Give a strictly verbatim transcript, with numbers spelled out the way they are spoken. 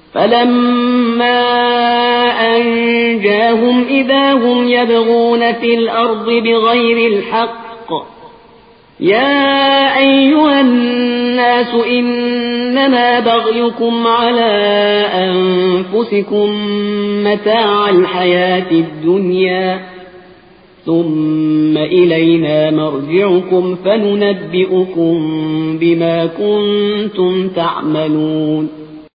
فلما أنجاهم إذا هم يبغون في الأرض بغير الحق يا أيها الناس إنما بغيكم على أنفسكم متاع الحياة الدنيا ثم إلينا مرجعكم فننبئكم بما كنتم تعملون